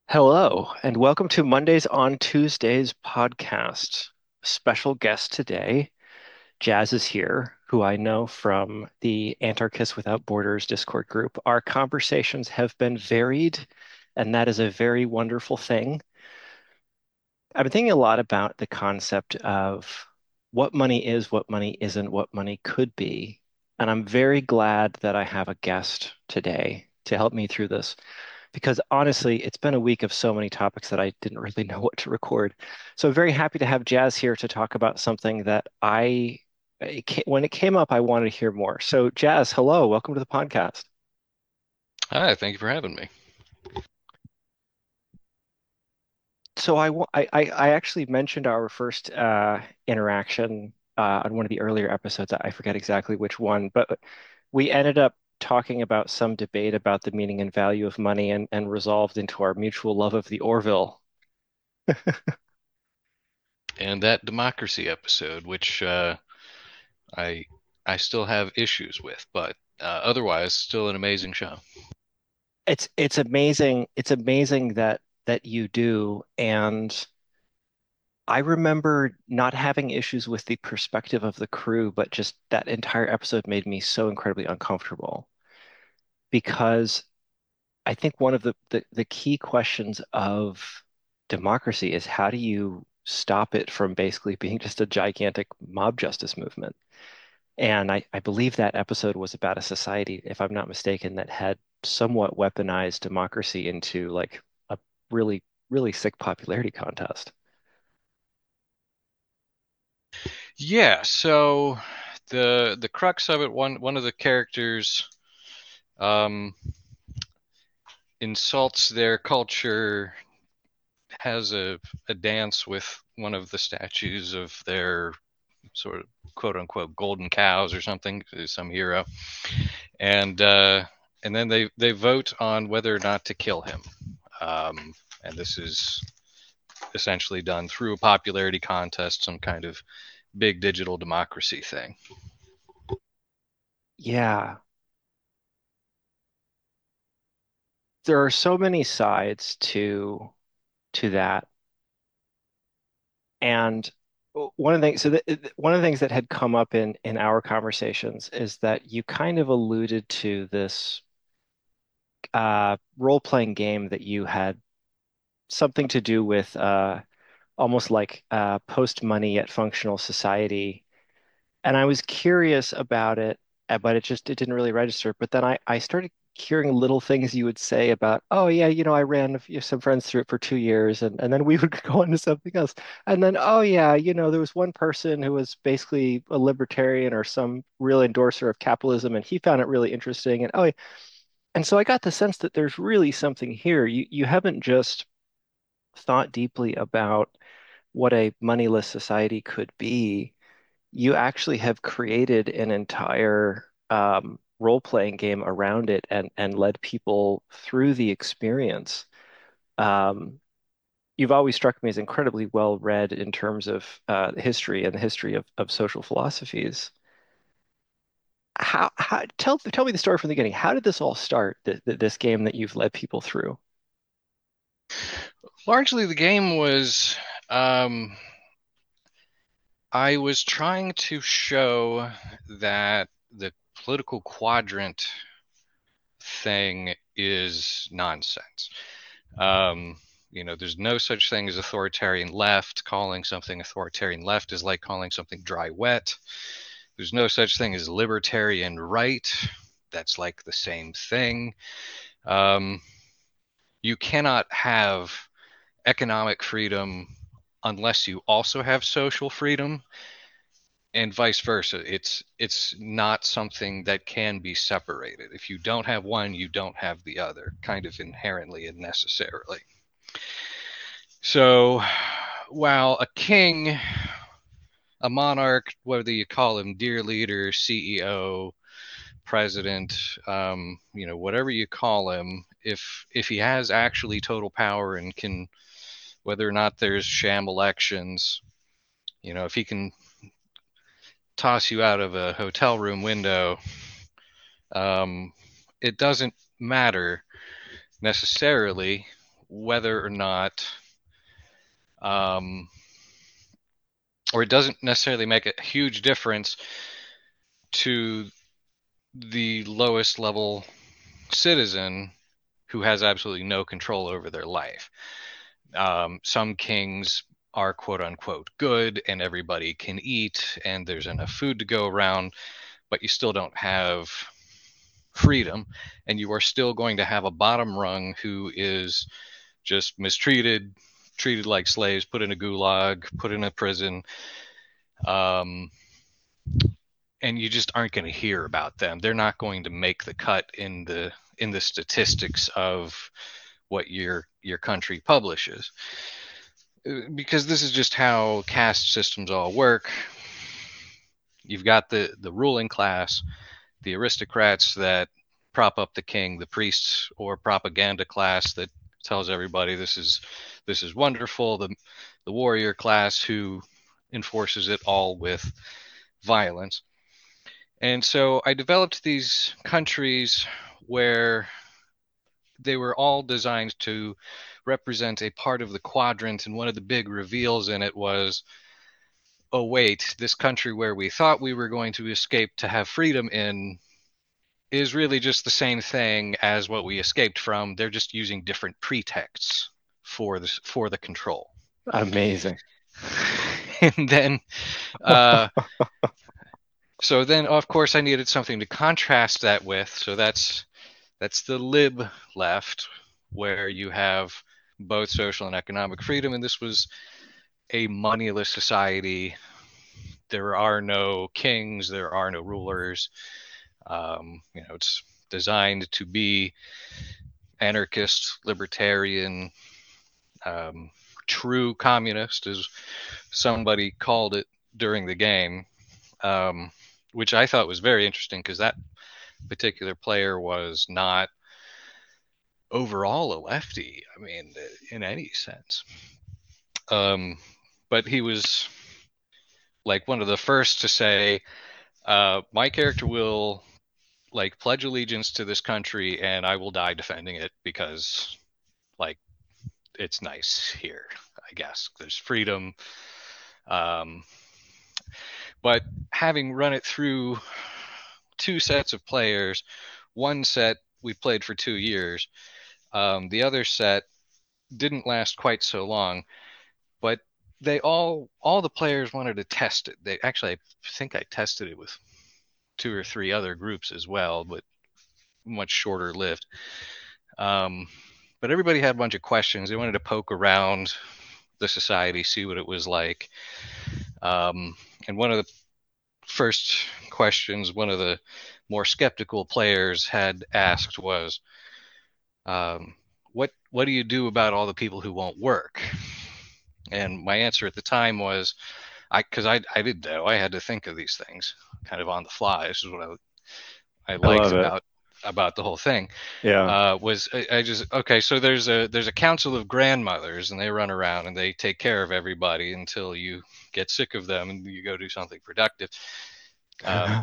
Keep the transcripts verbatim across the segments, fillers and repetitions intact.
Hello, and welcome to Mondays on Tuesdays podcast. Special guest today, Jazz is here, who I know from the Antarchists Without Borders Discord group. Our conversations have been varied, and that is a very wonderful thing. I've been thinking a lot about the concept of what money is, what money isn't, what money could be. And I'm very glad that I have a guest today to help me through this because honestly, it's been a week of so many topics that I didn't really know what to record. So I'm very happy to have Jazz here to talk about something that I, it ca- when it came up, I wanted to hear more. So Jazz, hello, welcome to the podcast. Hi, thank you for having me. So I, wa- I, I I actually mentioned our first uh, interaction uh, on one of the earlier episodes. I forget exactly which one, but we ended up talking about some debate about the meaning and value of money and, and resolved into our mutual love of the Orville. And that democracy episode, which uh, I I still have issues with, but uh, otherwise, still an amazing show. It's it's amazing. It's amazing that that you do. And I remember not having issues with the perspective of the crew, but just that entire episode made me so incredibly uncomfortable because I think one of the the, the key questions of democracy is how do you stop it from basically being just a gigantic mob justice movement? And I, I believe that episode was about a society, if I'm not mistaken, that had somewhat weaponized democracy into like a really, really sick popularity contest. Yeah, so the the crux of it, one one of the characters um, insults their culture, has a, a dance with one of the statues of their sort of quote unquote golden cows or something, some hero, and uh, and then they they vote on whether or not to kill him. Um, and this is essentially done through a popularity contest, some kind of big digital democracy thing. Yeah, there are so many sides to to that. And one of the things, so the, one of the things that had come up in in our conversations is that you kind of alluded to this uh, role-playing game that you had something to do with uh, almost like uh, post-money yet functional society. And I was curious about it, uh, but it just it didn't really register. But then I I started hearing little things you would say about, oh yeah, you know, I ran a few- some friends through it for two years, and and then we would go on to something else, and then oh yeah, you know, there was one person who was basically a libertarian or some real endorser of capitalism, and he found it really interesting, and oh, yeah. And so I got the sense that there's really something here. You you haven't just thought deeply about what a moneyless society could be, you actually have created an entire um, role-playing game around it and and led people through the experience. Um, you've always struck me as incredibly well read in terms of uh, history and the history of, of social philosophies. How, how tell tell me the story from the beginning. How did this all start? Th th this game that you've led people through? Largely, the game was um, I was trying to show that the political quadrant thing is nonsense. Um, you know, there's no such thing as authoritarian left. Calling something authoritarian left is like calling something dry wet. There's no such thing as libertarian right. That's like the same thing. Um, you cannot have economic freedom unless you also have social freedom, and vice versa. It's it's not something that can be separated. If you don't have one, you don't have the other, kind of inherently and necessarily. So, while a king, a monarch, whether you call him dear leader, C E O, president, um, you know, whatever you call him, if if he has actually total power and can, whether or not there's sham elections, you know, if he can toss you out of a hotel room window, um, it doesn't matter necessarily whether or not, um, or it doesn't necessarily make a huge difference to the lowest level citizen who has absolutely no control over their life. Um, some kings are quote unquote good and everybody can eat and there's enough food to go around, but you still don't have freedom, and you are still going to have a bottom rung who is just mistreated, treated like slaves, put in a gulag, put in a prison, um, and you just aren't going to hear about them. They're not going to make the cut in the in the statistics of what your your country publishes, because this is just how caste systems all work. You've got the the ruling class, the aristocrats that prop up the king, the priests or propaganda class that tells everybody this is this is wonderful, the the warrior class who enforces it all with violence. And so I developed these countries where they were all designed to represent a part of the quadrant, and one of the big reveals in it was, oh wait, this country where we thought we were going to escape to have freedom in is really just the same thing as what we escaped from. They're just using different pretexts for this for the control. Amazing. And then uh so then of course I needed something to contrast that with. So that's that's the lib left, where you have both social and economic freedom, and this was a moneyless society. There are no kings, there are no rulers. Um, you know, it's designed to be anarchist, libertarian, um, true communist, as somebody called it during the game, um, which I thought was very interesting because that particular player was not overall a lefty, I mean, in any sense. Um, but he was like one of the first to say, uh, my character will like pledge allegiance to this country and I will die defending it because like it's nice here, I guess. There's freedom. Um, but having run it through two sets of players, one set we played for two years. Um, the other set didn't last quite so long, but they all, all the players wanted to test it. They actually, I think I tested it with two or three other groups as well, but much shorter lived. Um, but everybody had a bunch of questions. They wanted to poke around the society, see what it was like. Um, and one of the first questions one of the more skeptical players had asked was, um, what what do you do about all the people who won't work? And my answer at the time was, I because I I didn't know, I had to think of these things kind of on the fly. This is what I I I liked love it. about about the whole thing. Yeah. Uh, was I, I just okay? So there's a there's a council of grandmothers, and they run around and they take care of everybody until you get sick of them and you go do something productive. Um,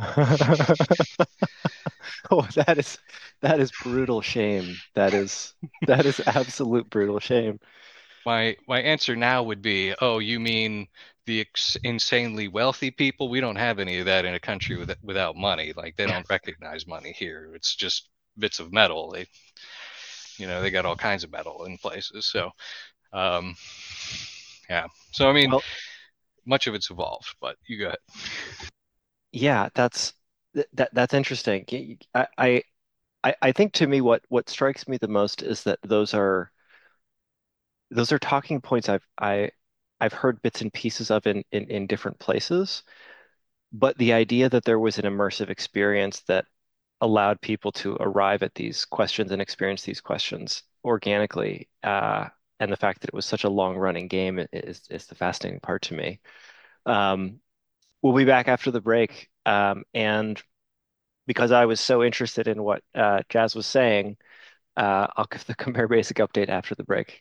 Oh, that is that is brutal shame. That is that is absolute brutal shame. my my answer now would be, oh, you mean the ex- insanely wealthy people? We don't have any of that in a country with, without money. Like they don't recognize money here. It's just bits of metal. They, you know, they got all kinds of metal in places. So, um, yeah. So I mean, Well, much of it's evolved, but you go ahead. yeah, that's th- that that's interesting. Y- I, I I I think to me what what strikes me the most is that those are those are talking points I've I I've heard bits and pieces of in in, in different places, but the idea that there was an immersive experience that allowed people to arrive at these questions and experience these questions organically, uh, and the fact that it was such a long running game i- is is the fascinating part to me. Um, we'll be back after the break, um, and because I was so interested in what uh, Jazz was saying, uh, I'll give the Compare Basic update after the break.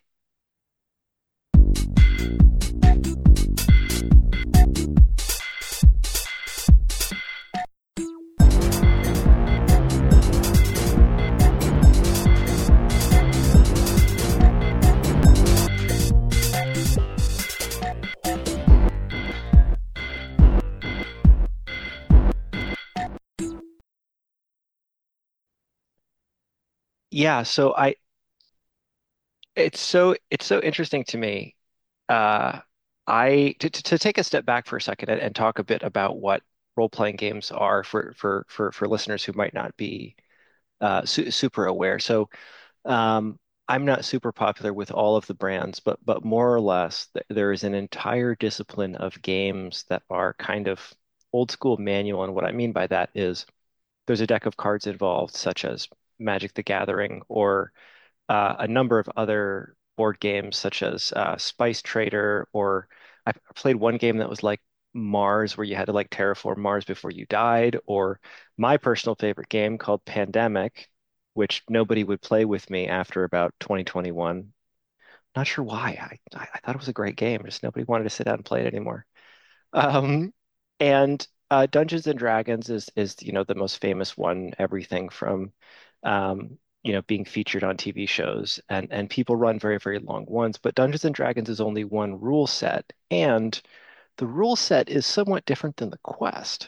yeah, so I it's so it's so interesting to me. Uh, I to, to to take a step back for a second and, and talk a bit about what role-playing games are for for for for listeners who might not be uh, su super aware. So um, I'm not super popular with all of the brands, but but more or less, th there is an entire discipline of games that are kind of old school manual. And what I mean by that is there's a deck of cards involved, such as Magic the Gathering, or uh, a number of other board games such as uh, Spice Trader, or I played one game that was like Mars, where you had to like terraform Mars before you died, or my personal favorite game called Pandemic, which nobody would play with me after about twenty twenty-one. Not sure why. I, I thought it was a great game, just nobody wanted to sit down and play it anymore. Um, and uh, Dungeons and Dragons is is you know the most famous one. Everything from um, you know being featured on T V shows, and and people run very very long ones. But Dungeons and Dragons is only one rule set, and the rule set is somewhat different than the quest.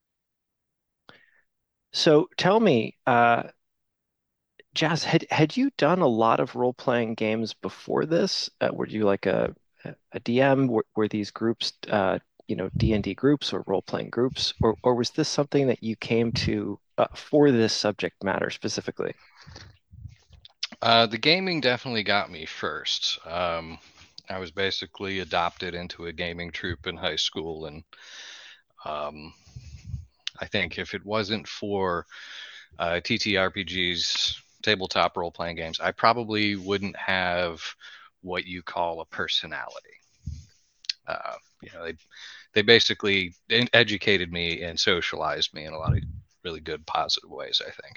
So tell me, uh, Jazz, had had you done a lot of role playing games before this? Uh, were you like a a D M? Were, were these groups, uh, you know, D and D groups or role playing groups, or or was this something that you came to uh, for this subject matter specifically? Uh, the gaming definitely got me first. Um, I was basically adopted into a gaming troupe in high school, and um, I think if it wasn't for uh, T T R P Gs, tabletop role playing games, I probably wouldn't have what you call a personality. Uh, you know, they they basically educated me and socialized me in a lot of really good, positive ways, I think.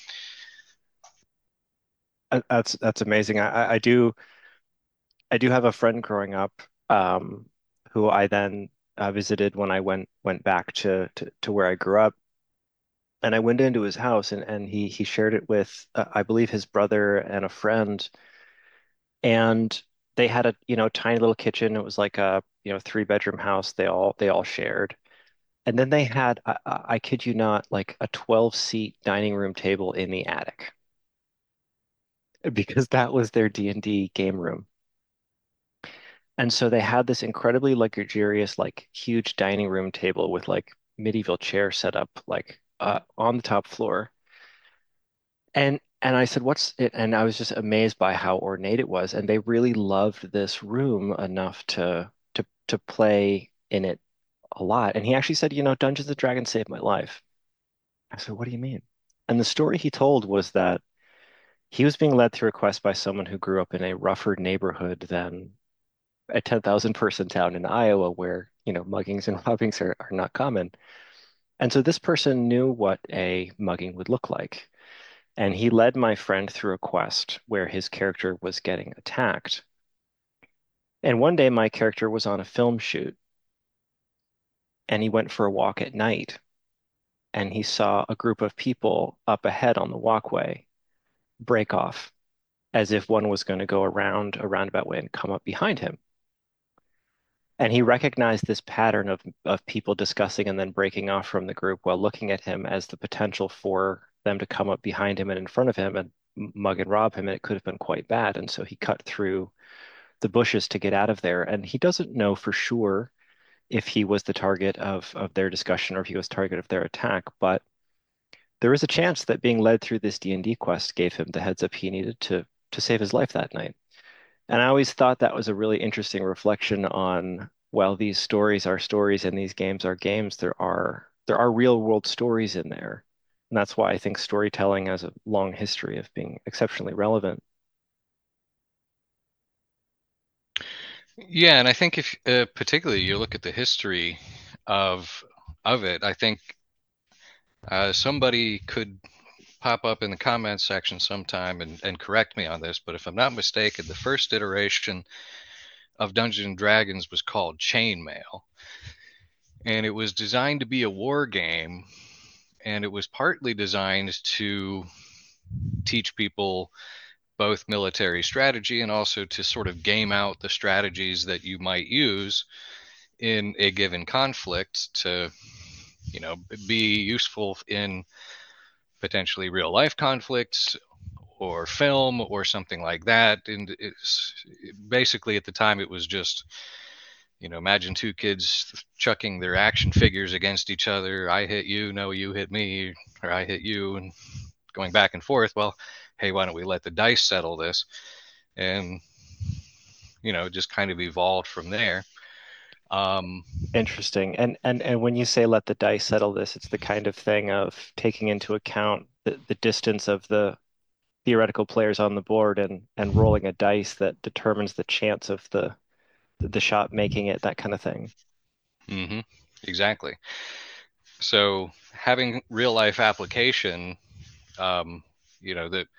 Uh, That's that's amazing. I, I do I do have a friend growing up um, who I then uh, visited when I went went back to, to to where I grew up. And I went into his house and, and he he shared it with uh, I believe his brother and a friend, and they had a you know tiny little kitchen. It was like a you know three bedroom house. They all they all shared, and then they had I, I I kid you not, like a twelve seat dining room table in the attic because that was their D and D game room. And so they had this incredibly luxurious, like huge dining room table with like medieval chairs set up like uh, on the top floor. And and I said, "What's it?" And I was just amazed by how ornate it was. And they really loved this room enough to to to play in it a lot. And he actually said, "You know, Dungeons and Dragons saved my life." I said, "What do you mean?" And the story he told was that he was being led through a quest by someone who grew up in a rougher neighborhood than a ten thousand person town in Iowa where, you know, muggings and robbings are, are not common. And so this person knew what a mugging would look like. And he led my friend through a quest where his character was getting attacked. And one day my character was on a film shoot and he went for a walk at night and he saw a group of people up ahead on the walkway break off as if one was going to go around a roundabout way and come up behind him. And he recognized this pattern of of people discussing and then breaking off from the group while looking at him as the potential for them to come up behind him and in front of him and mug and rob him, and it could have been quite bad. And so he cut through the bushes to get out of there. And he doesn't know for sure if he was the target of of their discussion or if he was target of their attack, but there is a chance that being led through this D and D quest gave him the heads up he needed to to save his life that night. And I always thought that was a really interesting reflection on, while these stories are stories and these games are games, there are there are real world stories in there. And that's why I think storytelling has a long history of being exceptionally relevant. Yeah, and I think if uh, particularly you look at the history of of it, I think uh, somebody could pop up in the comments section sometime and, and correct me on this, but if I'm not mistaken, the first iteration of Dungeons and Dragons was called Chainmail, and it was designed to be a war game, and it was partly designed to teach people both military strategy and also to sort of game out the strategies that you might use in a given conflict to, you know, be useful in potentially real life conflicts or film or something like that. And it's basically at the time it was just, you know, imagine two kids chucking their action figures against each other. I hit you, no, you hit me, or I hit you, and going back and forth. Well, hey, why don't we let the dice settle this? And, you know, just kind of evolved from there. Um, Interesting. And and and when you say let the dice settle this, it's the kind of thing of taking into account the, the distance of the theoretical players on the board and and rolling a dice that determines the chance of the the shot making it, that kind of thing. mm-hmm, exactly. So having real life application, um, you know, the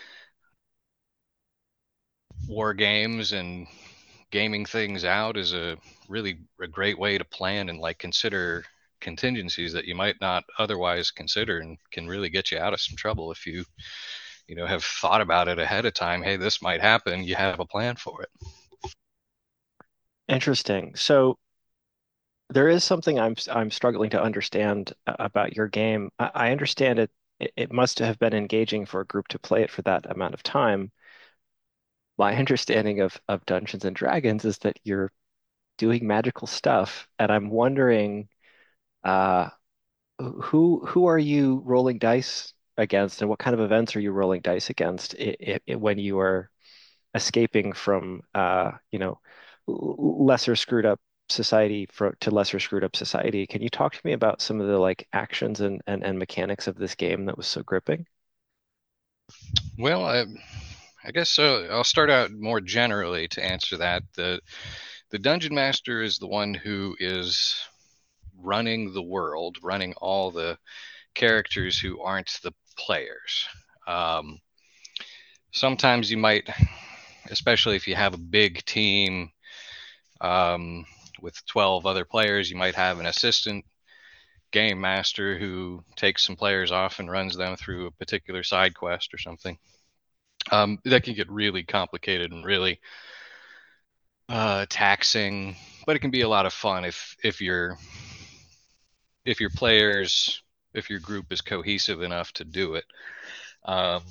war games and gaming things out is a really a great way to plan and like consider contingencies that you might not otherwise consider, and can really get you out of some trouble if you you know have thought about it ahead of time. Hey, this might happen, you have a plan for it. Interesting. So there is something I'm I'm struggling to understand about your game. I, I understand it, it it must have been engaging for a group to play it for that amount of time. My understanding of of Dungeons and Dragons is that you're doing magical stuff, and I'm wondering uh who who are you rolling dice against, and what kind of events are you rolling dice against i i when you are escaping from uh, you know, lesser screwed up society for, to lesser screwed up society. Can you talk to me about some of the like actions and, and, and mechanics of this game that was so gripping? Well, I, I guess so. I'll start out more generally to answer that. The the dungeon master is the one who is running the world, running all the characters who aren't the players. Um, sometimes you might, especially if you have a big team um, with twelve other players, you might have an assistant game master who takes some players off and runs them through a particular side quest or something. Um, that can get really complicated and really uh, taxing, but it can be a lot of fun if if your if your players if your group is cohesive enough to do it. Um,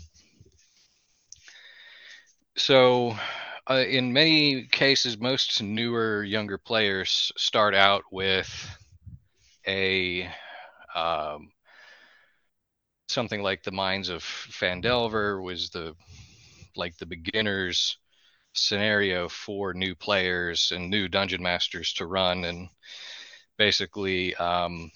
so, uh, in many cases, most newer, younger players start out with a um, something like the Mines of Phandelver was the like the beginners scenario for new players and new dungeon masters to run. And basically, um,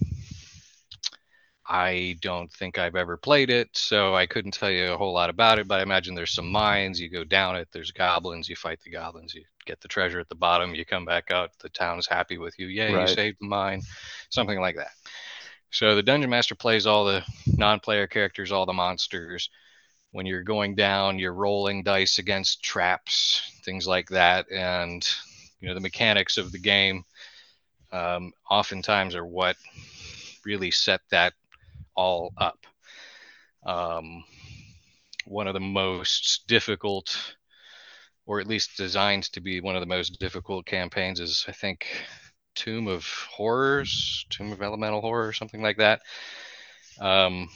I don't think I've ever played it, so I couldn't tell you a whole lot about it, but I imagine there's some mines. You go down it, there's goblins, you fight the goblins, you get the treasure at the bottom, you come back out, the town's happy with you. Yay, you Right. saved the mine, something like that. So the dungeon master plays all the non-player characters, all the monsters. When you're going down, you're rolling dice against traps, things like that, and you know the mechanics of the game um, oftentimes are what really set that all up. Um, one of the most difficult, or at least designed to be one of the most difficult campaigns, is I think Tomb of Horrors, Tomb of Elemental Horror, or something like that. Um,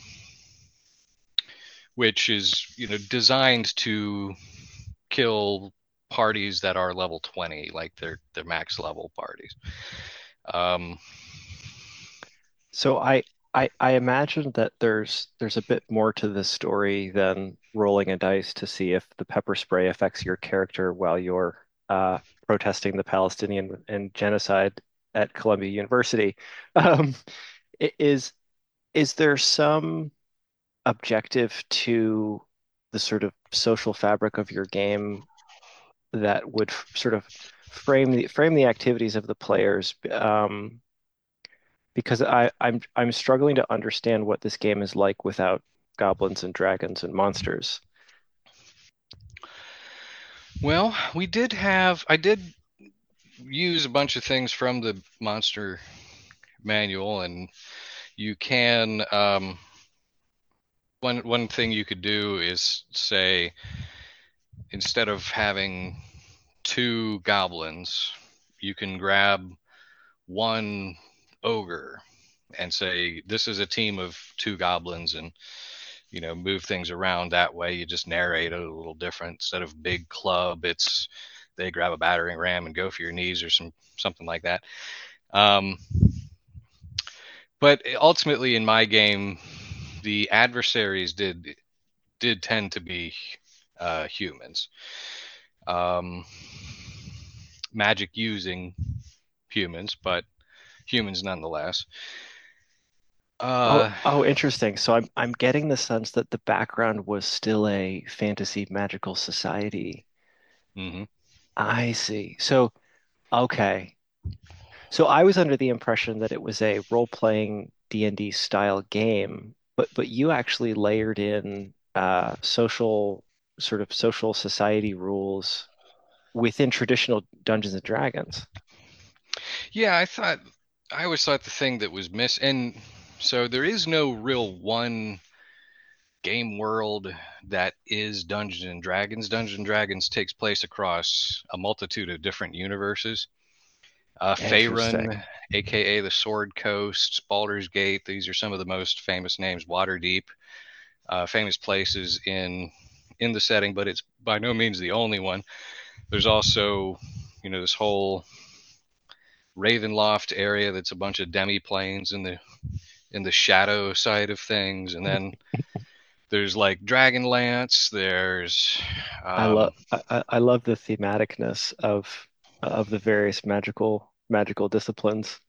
which is you know designed to kill parties that are level twenty, like their their max level parties. Um, So I, I I imagine that there's there's a bit more to this story than rolling a dice to see if the pepper spray affects your character while you're uh, protesting the Palestinian and genocide at Columbia University. Um, i- is is there some objective to the sort of social fabric of your game that would f- sort of frame the frame the activities of the players? Um, because I, I'm I'm struggling to understand what this game is like without goblins and dragons and monsters. well, we did have I did use a bunch of things from the monster manual, and you can um, one one thing you could do is say, instead of having two goblins, you can grab one ogre and say this is a team of two goblins, and you know, move things around that way. You just narrate it a little different. Instead of big club, it's they grab a battering ram and go for your knees or some something like that. Um, but ultimately, in my game, the adversaries did did tend to be uh, humans. Um, magic using humans, but humans nonetheless. Oh, Uh, oh, interesting. So I'm I'm getting the sense that the background was still a fantasy magical society. mhm. I see. So, okay. So I was under the impression that it was a role-playing D and D style game, but but you actually layered in uh, social sort of social society rules within traditional Dungeons and Dragons. Yeah, I thought I always thought the thing that was miss and so there is no real one game world that is Dungeons and Dragons. Dungeons and Dragons takes place across a multitude of different universes. Uh, Faerun, Interesting. aka the Sword Coast, Baldur's Gate. These are some of the most famous names. Waterdeep, uh, famous places in in the setting, but it's by no means the only one. There's also, you know, this whole Ravenloft area that's a bunch of demi planes in the in the shadow side of things, and then there's like Dragonlance. There's I love um, I, I I love the thematicness of of the various magical magical disciplines.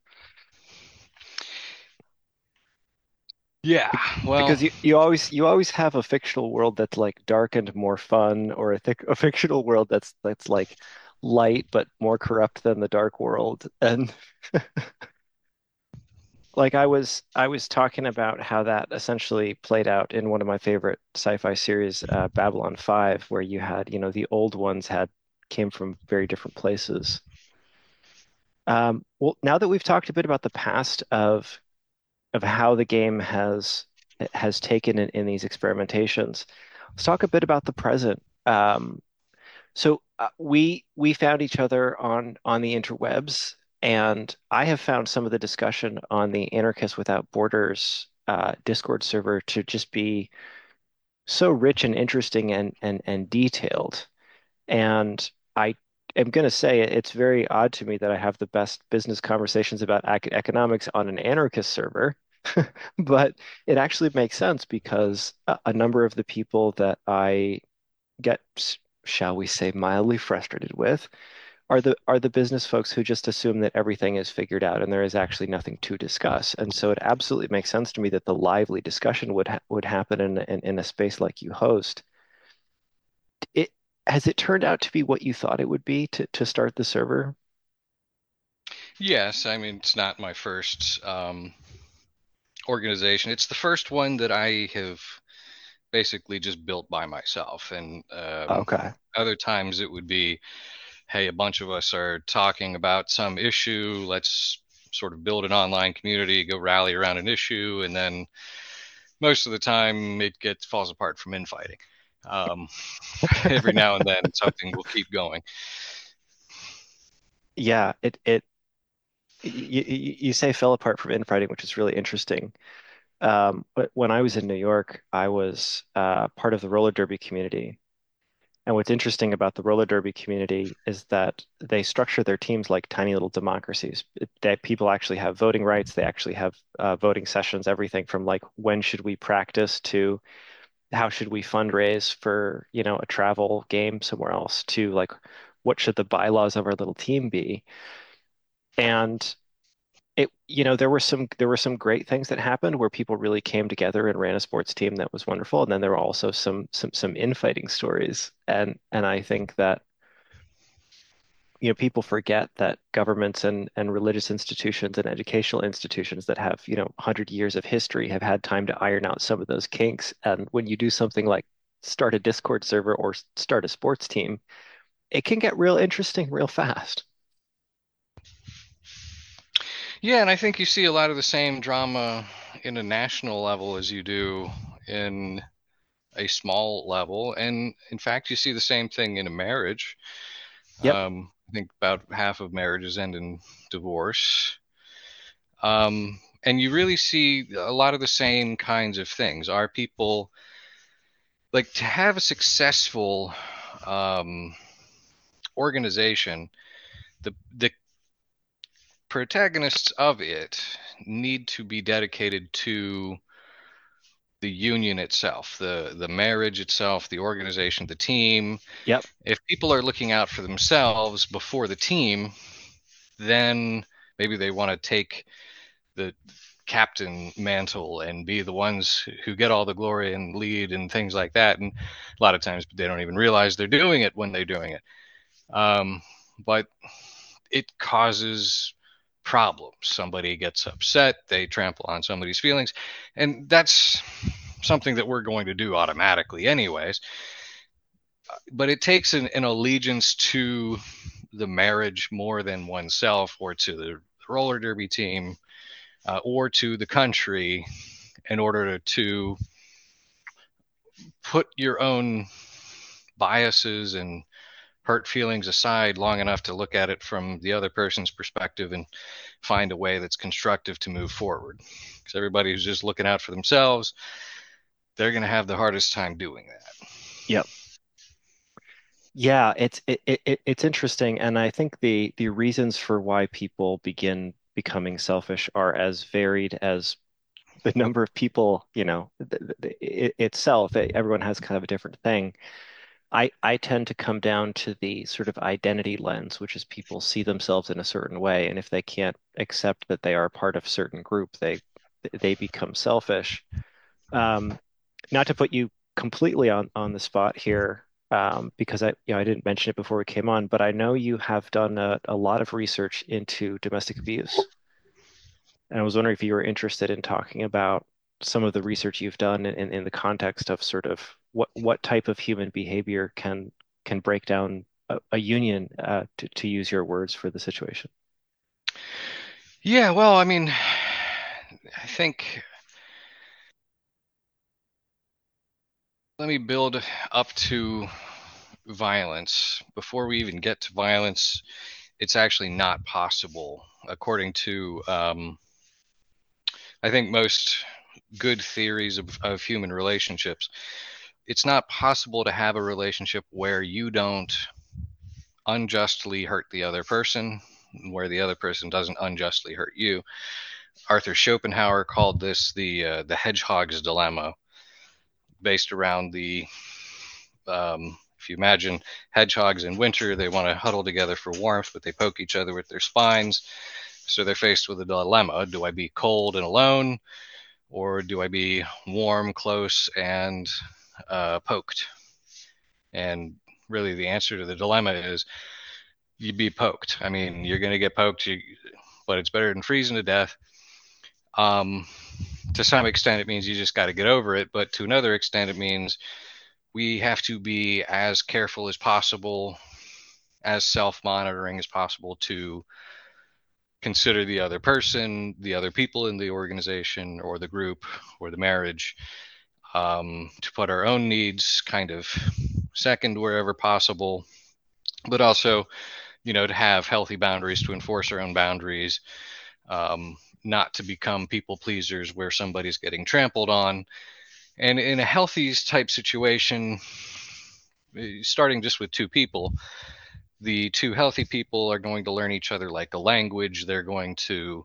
yeah, Be- well, Because you, you always you always have a fictional world that's like dark and more fun, or a, thic a fictional world that's that's like light but more corrupt than the dark world. And like I was I was talking about how that essentially played out in one of my favorite sci-fi series, uh, Babylon five, where you had, you know, the old ones had came from very different places. Um, well, now that we've talked a bit about the past of of how the game has has taken in, in these experimentations, let's talk a bit about the present. Um, so uh, we we found each other on on the interwebs, and I have found some of the discussion on the Anarchists Without Borders uh, Discord server to just be so rich and interesting and and and detailed. And I am going to say it, it's very odd to me that I have the best business conversations about ec economics on an anarchist server. But it actually makes sense because a, a number of the people that I get, shall we say, mildly frustrated with are the are the business folks who just assume that everything is figured out and there is actually nothing to discuss. And so it absolutely makes sense to me that the lively discussion would ha would happen in, in in a space like you host. It has it turned out to be what you thought it would be to to start the server? yes, I mean it's not my first um, organization. It's the first one that I have basically just built by myself, and um, Okay. other times it would be, hey, a bunch of us are talking about some issue. Let's sort of build an online community, go rally around an issue, and then most of the time it gets falls apart from infighting. Um, every now and then something will keep going. Yeah, it it you, you say fell apart from infighting, which is really interesting. Um, but when I was in New York, I was uh, part of the roller derby community. And what's interesting about the roller derby community is that they structure their teams like tiny little democracies. It, that people actually have voting rights. They actually have uh, voting sessions, everything from like when should we practice to how should we fundraise for, you know, a travel game somewhere else to like what should the bylaws of our little team be. And it, you know, there were some there were some great things that happened where people really came together and ran a sports team that was wonderful. And then there were also some some some infighting stories. And and I think that, you know, people forget that governments and and religious institutions and educational institutions that have, you know, one hundred years of history have had time to iron out some of those kinks. And when you do something like start a Discord server or start a sports team, it can get real interesting real fast. Yeah, and I think you see a lot of the same drama in a national level as you do in a small level. And in fact, you see the same thing in a marriage. Yep. Um, I think about half of marriages end in divorce. Um, and you really see a lot of the same kinds of things. Are people like to have a successful um, organization, the the protagonists of it need to be dedicated to the union itself, the the marriage itself, the organization, the team. Yep. If people are looking out for themselves before the team, then maybe they want to take the captain mantle and be the ones who get all the glory and lead and things like that. And a lot of times they don't even realize they're doing it when they're doing it. Um, but it causes problems. Somebody gets upset, they trample on somebody's feelings, and that's something that we're going to do automatically, anyways. But it takes an, an allegiance to the marriage more than oneself, or to the roller derby team, uh, or to the country, in order to, to put your own biases and hurt feelings aside long enough to look at it from the other person's perspective and find a way that's constructive to move forward. Because everybody who's just looking out for themselves, they're going to have the hardest time doing that. Yep. Yeah, it's it, it it- it's interesting, and I think the the reasons for why people begin becoming selfish are as varied as the number of people, you know, th th it, itself. eh, Everyone has kind of a different thing. I I tend to come down to the sort of identity lens, which is people see themselves in a certain way, and if they can't accept that they are part of a certain group, they they become selfish. Um, Not to put you completely on on the spot here, um, because I you know I didn't mention it before we came on, but I know you have done a, a lot of research into domestic abuse, and I was wondering if you were interested in talking about some of the research you've done in, in, in the context of sort of what what type of human behavior can can break down a, a union, uh, to to use your words for the situation. Yeah, well, I mean, I think, let me build up to violence. Before we even get to violence, it's actually not possible, according to, um, I think, most good theories of, of human relationships. It's not possible to have a relationship where you don't unjustly hurt the other person, where the other person doesn't unjustly hurt you. Arthur Schopenhauer called this the uh, the hedgehog's dilemma, based around the, um, if you imagine hedgehogs in winter, they want to huddle together for warmth, but they poke each other with their spines. So they're faced with a dilemma: do I be cold and alone, or do I be warm, close, and uh, poked? And really, the answer to the dilemma is you be poked. I mean, you're going to get poked, you, but it's better than freezing to death. Um, to some extent, it means you just got to get over it. But to another extent, it means we have to be as careful as possible, as self monitoring as possible, to consider the other person, the other people in the organization or the group or the marriage, um, to put our own needs kind of second wherever possible, but also, you know, to have healthy boundaries, to enforce our own boundaries, um, not to become people pleasers where somebody's getting trampled on. And in a healthy type situation, starting just with two people, the two healthy people are going to learn each other like a language. They're going to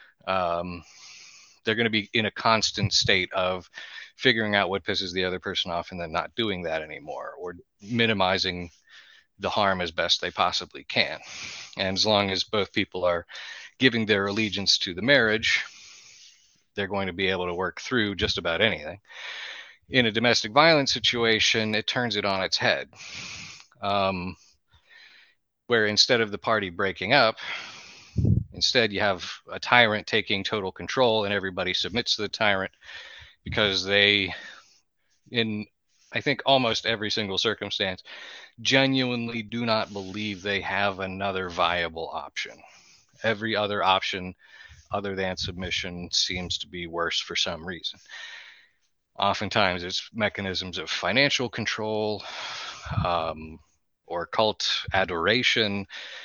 um, they're going to be in a constant state of figuring out what pisses the other person off and then not doing that anymore, or minimizing the harm as best they possibly can. And as long as both people are giving their allegiance to the marriage, they're going to be able to work through just about anything. In a domestic violence situation, it turns it on its head, um, where instead of the party breaking up, instead you have a tyrant taking total control, and everybody submits to the tyrant because they, in I think almost every single circumstance, genuinely do not believe they have another viable option. Every other option other than submission seems to be worse for some reason. Oftentimes, it's mechanisms of financial control, um, or cult adoration,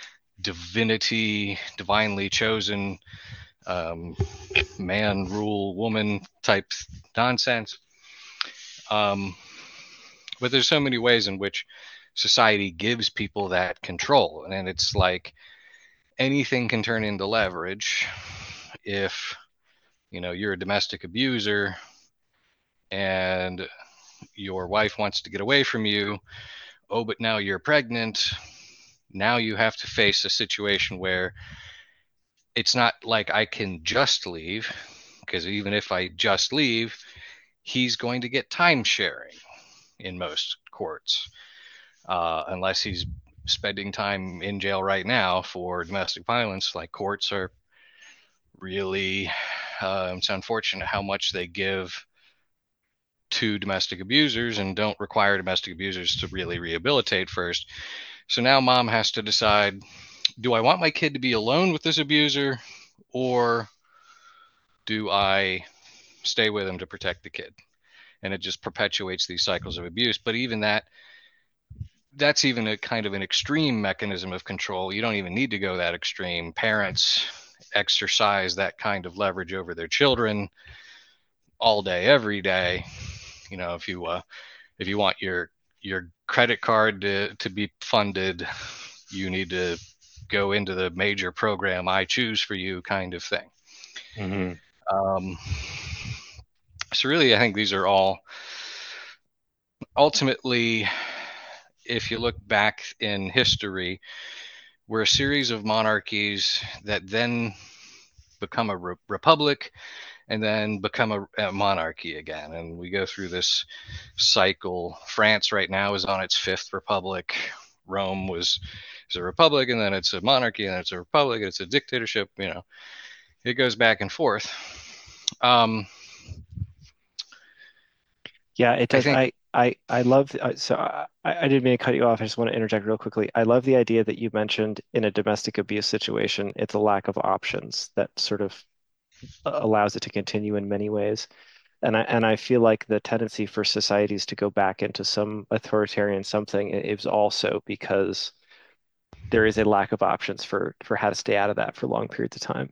divinity, divinely chosen, um, man rule woman type nonsense. Um, But there's so many ways in which society gives people that control. And it's like anything can turn into leverage if, you know, you're a domestic abuser and your wife wants to get away from you. Oh, but now you're pregnant. Now you have to face a situation where it's not like I can just leave, because even if I just leave, he's going to get time sharing in most courts, uh, unless he's spending time in jail right now for domestic violence. Like courts are really, uh, it's unfortunate how much they give to domestic abusers and don't require domestic abusers to really rehabilitate first. So now mom has to decide, do I want my kid to be alone with this abuser, or do I stay with him to protect the kid? And it just perpetuates these cycles of abuse. But even that, that's even a kind of an extreme mechanism of control. You don't even need to go that extreme. Parents exercise that kind of leverage over their children all day, every day. You know, if you uh, if you want your your credit card to, to be funded, you need to go into the major program I choose for you, kind of thing. Hmm. Um, so really, I think these are all ultimately, if you look back in history, we're a series of monarchies that then become a re- republic and then become a, a monarchy again. And we go through this cycle. France right now is on its fifth republic. Rome was is a republic, and then it's a monarchy, and then it's a republic, and it's a dictatorship. You know, it goes back and forth. Um, Yeah, it I does. think, I I I love uh, so I, I didn't mean to cut you off. I just want to interject real quickly. I love the idea that you mentioned in a domestic abuse situation, it's a lack of options that sort of uh, allows it to continue in many ways. And I and I feel like the tendency for societies to go back into some authoritarian something is also because there is a lack of options for for how to stay out of that for long periods of time.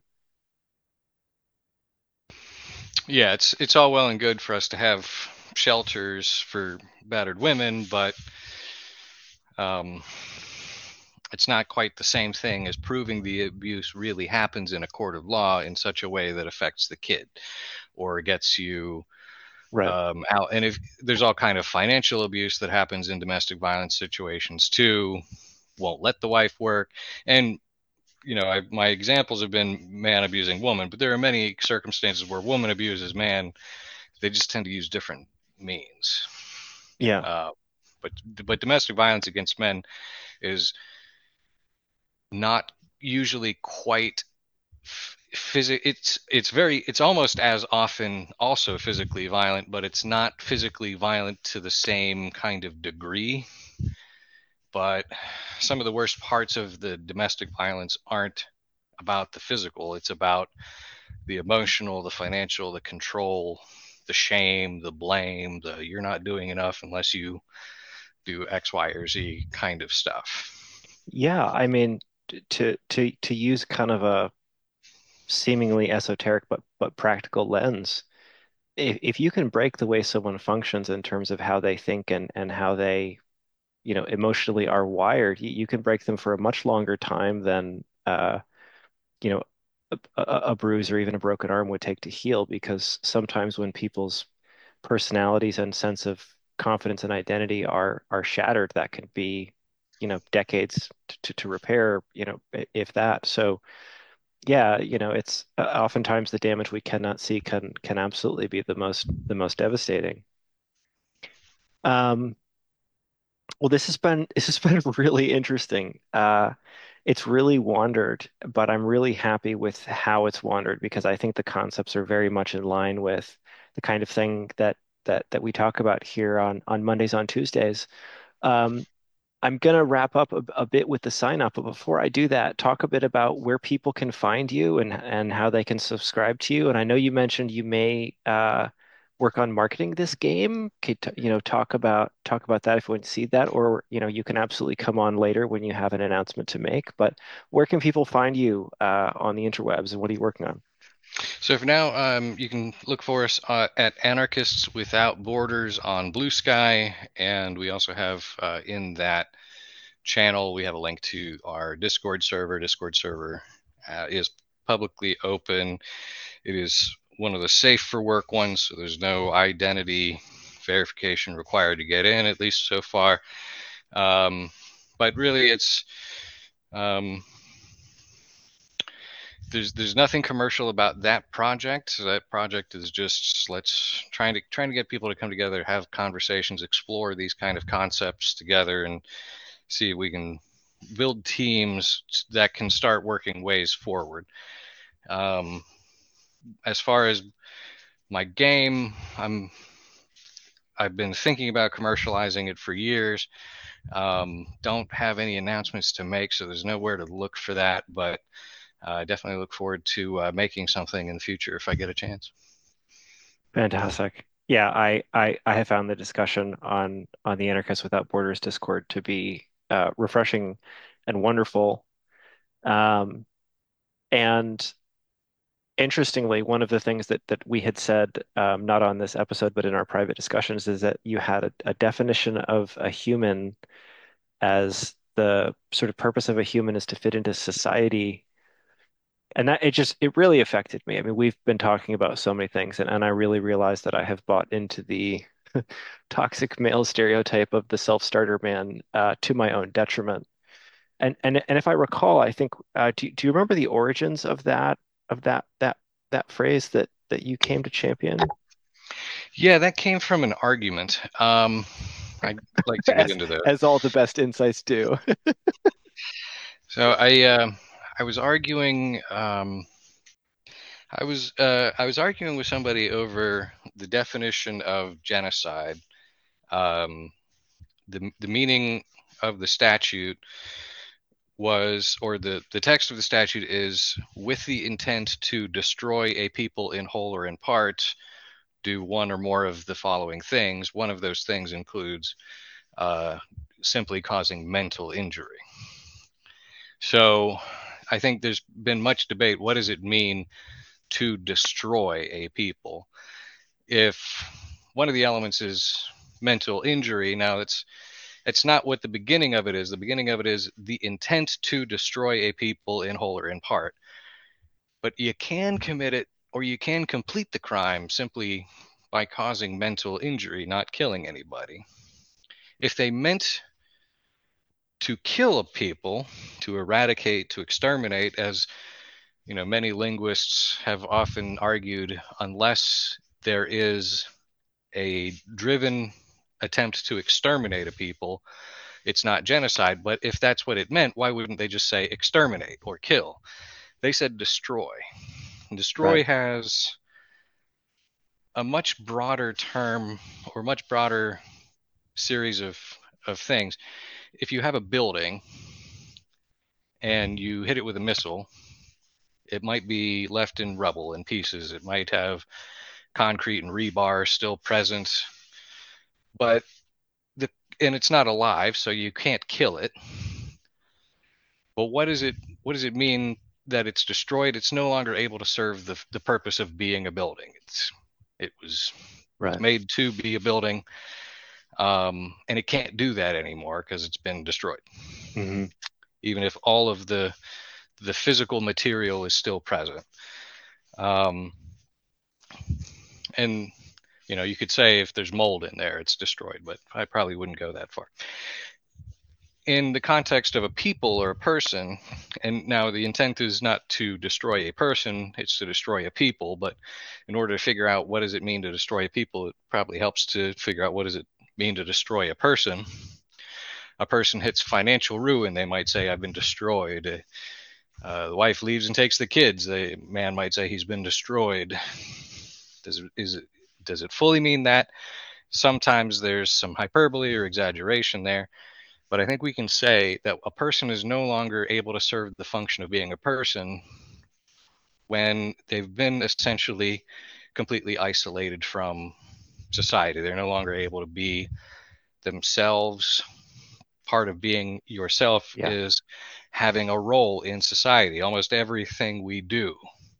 yeah, it's it's all well and good for us to have shelters for battered women, but um, it's not quite the same thing as proving the abuse really happens in a court of law in such a way that affects the kid or gets you Right. um, out. And if there's all kind of financial abuse that happens in domestic violence situations too, won't let the wife work. And you know, I, my examples have been man abusing woman, but there are many circumstances where woman abuses man. They just tend to use different means. Yeah. Uh, but but domestic violence against men is not usually quite physic. It's it's very it's almost as often also physically violent, but it's not physically violent to the same kind of degree. But some of the worst parts of the domestic violence aren't about the physical. It's about the emotional, the financial, the control, the shame, the blame, the you're not doing enough unless you do X, Y, or Z kind of stuff. Yeah, I mean t- to to to use kind of a seemingly esoteric but but practical lens, if if you can break the way someone functions in terms of how they think and and how they, you know, emotionally are wired, you, you can break them for a much longer time than uh, you know, a, a, a bruise or even a broken arm would take to heal, because sometimes when people's personalities and sense of confidence and identity are are shattered, that can be, you know, decades to, to repair, you know, if that. So yeah, you know, it's uh, oftentimes the damage we cannot see can can absolutely be the most the most devastating. Um, well, this has been this has been really interesting. Uh, it's really wandered, but I'm really happy with how it's wandered because I think the concepts are very much in line with the kind of thing that that that we talk about here on on Mondays on Tuesdays. Um, I'm going to wrap up a, a bit with the sign up, but before I do that, talk a bit about where people can find you and and how they can subscribe to you. And I know you mentioned you may uh, work on marketing this game. Could t- you know talk about talk about that if you want to see that, or you know you can absolutely come on later when you have an announcement to make. But where can people find you uh, on the interwebs, and what are you working on? So for now, um, you can look for us uh, at Anarchists Without Borders on Blue Sky, and we also have uh, in that channel we have a link to our Discord server. Discord server uh, is publicly open. It is one of the safe for work ones, so there's no identity verification required to get in, at least so far. Um, but really, it's um, there's there's nothing commercial about that project. So that project is just let's trying to trying to get people to come together, have conversations, explore these kind of concepts together, and see if we can build teams that can start working ways forward. Um, as far as my game, I'm I've been thinking about commercializing it for years. Um, don't have any announcements to make, so there's nowhere to look for that. But uh, I definitely look forward to uh, making something in the future if I get a chance. Fantastic. Yeah, I, I I have found the discussion on on the Anarchists Without Borders Discord to be uh, refreshing and wonderful. Um, and interestingly, one of the things that that we had said, um, not on this episode, but in our private discussions, is that you had a, a definition of a human as the sort of purpose of a human is to fit into society. And that it just it really affected me. I mean, we've been talking about so many things, and, and I really realized that I have bought into the toxic male stereotype of the self-starter man uh, to my own detriment. And and and if I recall, I think uh, do do you remember the origins of that of that that that phrase that that you came to champion? Yeah, that came from an argument. Um, I'd like to get As into those. as all the best insights do. So I uh, I was arguing. Um, I was uh, I was arguing with somebody over the definition of genocide. Um, the the meaning of the statute was, or the the text of the statute is, with the intent to destroy a people in whole or in part, do one or more of the following things. One of those things includes uh, simply causing mental injury. So I think there's been much debate. What does it mean to destroy a people? If one of the elements is mental injury, now it's it's not what the beginning of it is. The beginning of it is the intent to destroy a people in whole or in part. But you can commit it, or you can complete the crime simply by causing mental injury, not killing anybody. If they meant to kill a people, to eradicate, to exterminate, as you know, many linguists have often argued, unless there is a driven attempt to exterminate a people, it's not genocide. But if that's what it meant, why wouldn't they just say exterminate or kill? They said destroy. And destroy Right. has a much broader term, or much broader series of, of things. If you have a building and you hit it with a missile, it might be left in rubble and pieces. It might have concrete and rebar still present, but the and it's not alive, so you can't kill it. But what is it? What does it mean that it's destroyed? It's no longer able to serve the the purpose of being a building. It's it was it was Right. made to be a building, um, and it can't do that anymore because it's been destroyed. Hmm. Even if all of the the physical material is still present, um, and you know, you could say if there's mold in there, it's destroyed, but I probably wouldn't go that far. In the context of a people or a person, and now the intent is not to destroy a person, it's to destroy a people, but in order to figure out what does it mean to destroy a people, it probably helps to figure out what does it mean to destroy a person. A person hits financial ruin, they might say, I've been destroyed. Uh, the wife leaves and takes the kids, the man might say he's been destroyed. Does it, is it, does it fully mean that? Sometimes there's some hyperbole or exaggeration there. But I think we can say that a person is no longer able to serve the function of being a person when they've been essentially completely isolated from society. They're no longer able to be themselves. Part of being yourself Yeah. is having a role in society. Almost everything we do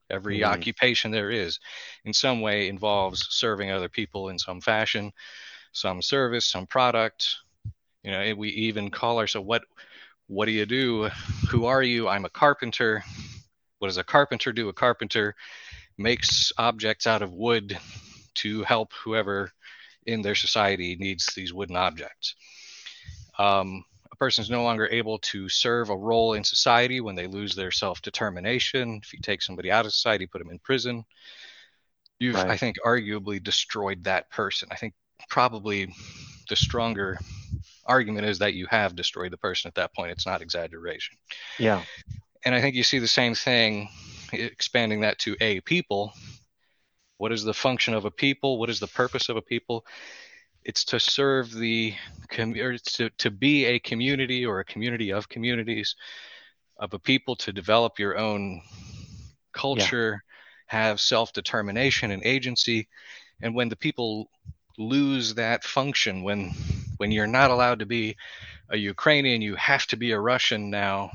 Every Mm, occupation there is, in some way, involves serving other people in some fashion, some service, some product. You know, we even call ourselves what what do you do? Who are you? I'm a carpenter. What does a carpenter do? A carpenter makes objects out of wood to help whoever in their society needs these wooden objects. Um, a person is no longer able to serve a role in society when they lose their self determination. If you take somebody out of society, put them in prison, you've, I right. think, arguably destroyed that person. I think probably the stronger argument is that you have destroyed the person at that point. It's not exaggeration. Yeah. And I think you see the same thing expanding that to a people. What is the function of a people? What is the purpose of a people? It's to serve the or to, to be a community or a community of communities of a people, to develop your own Yeah. culture, have self-determination and agency. And when the people lose that function, when when you're not allowed to be a Ukrainian, you have to be a Russian now,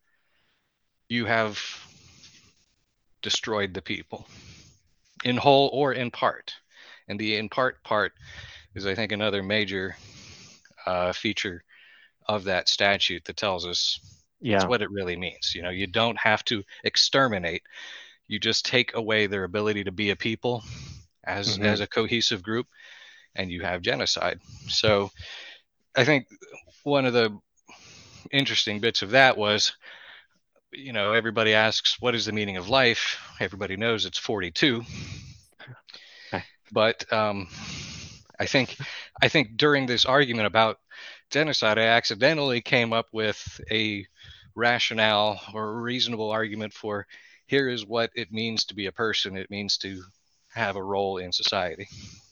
you have destroyed the people in whole or in part. And the in part part is, I think, another major uh, feature of that statute that tells us it's Yeah. what it really means. You know, you don't have to exterminate. You just take away their ability to be a people as Hmm. as a cohesive group, and you have genocide. So I think one of the interesting bits of that was, you know, everybody asks, what is the meaning of life? Everybody knows it's forty-two. Okay. But um, I think I think during this argument about genocide, I accidentally came up with a rationale or a reasonable argument for here is what it means to be a person. It means to have a role in society.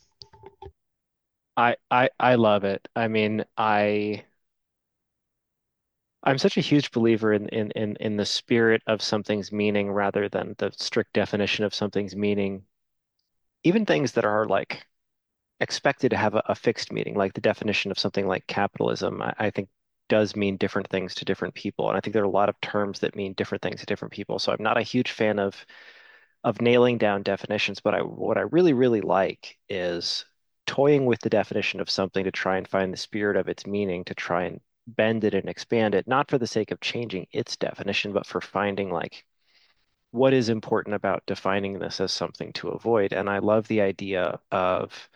I, I I love it. I mean, I I'm such a huge believer in in in in the spirit of something's meaning rather than the strict definition of something's meaning. Even things that are like expected to have a, a fixed meaning, like the definition of something like capitalism, I, I think does mean different things to different people. And I think there are a lot of terms that mean different things to different people. So I'm not a huge fan of of nailing down definitions, but I what I really, really like is toying with the definition of something to try and find the spirit of its meaning, to try and bend it and expand it, not for the sake of changing its definition, but for finding like what is important about defining this as something to avoid. And I love the idea of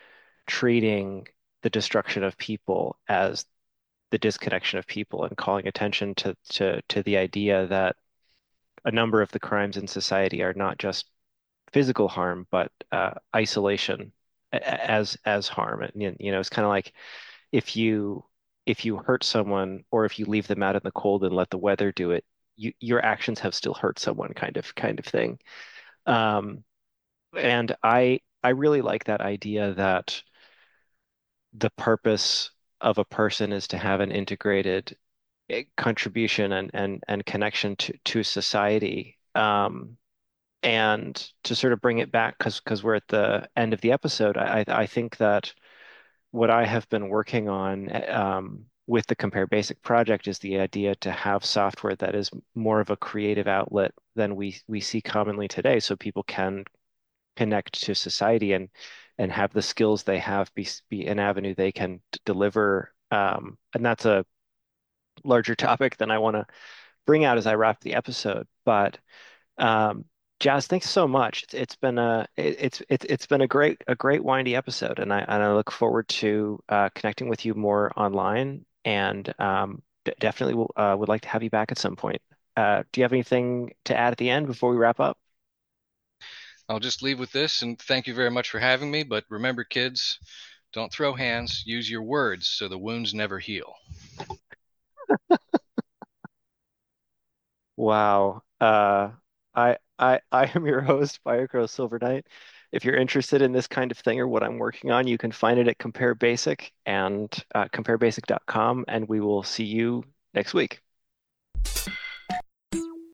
treating the destruction of people as the disconnection of people and calling attention to to to the idea that a number of the crimes in society are not just physical harm, but uh, isolation as as harm. And you know, it's kind of like if you if you hurt someone or if you leave them out in the cold and let the weather do it, you, your actions have still hurt someone, kind of kind of thing. Um, and I I really like that idea that the purpose of a person is to have an integrated eh, contribution and and and connection to to society. Um, and to sort of bring it back, because because we're at the end of the episode, I I think that what I have been working on eh, um, with the Compare Basic project is the idea to have software that is more of a creative outlet than we we see commonly today, so people can connect to society and and have the skills they have be be an avenue they can d- deliver. Um, and that's a larger topic than I want to bring out as I wrap the episode. But um, Jazz, thanks so much. It's it's been a it, it's it's it's been a great a great windy episode, and I and I look forward to uh, connecting with you more online. And um, d definitely will, uh, would like to have you back at some point. Uh, do you have anything to add at the end before we wrap up? I'll just leave with this and thank you very much for having me. But remember, kids, don't throw hands, use your words so the wounds never heal. Wow. Uh, I I I am your host, Firecrow Silver Knight. If you're interested in this kind of thing or what I'm working on, you can find it at Compare Basic and uh, compare basic dot com, and we will see you next week.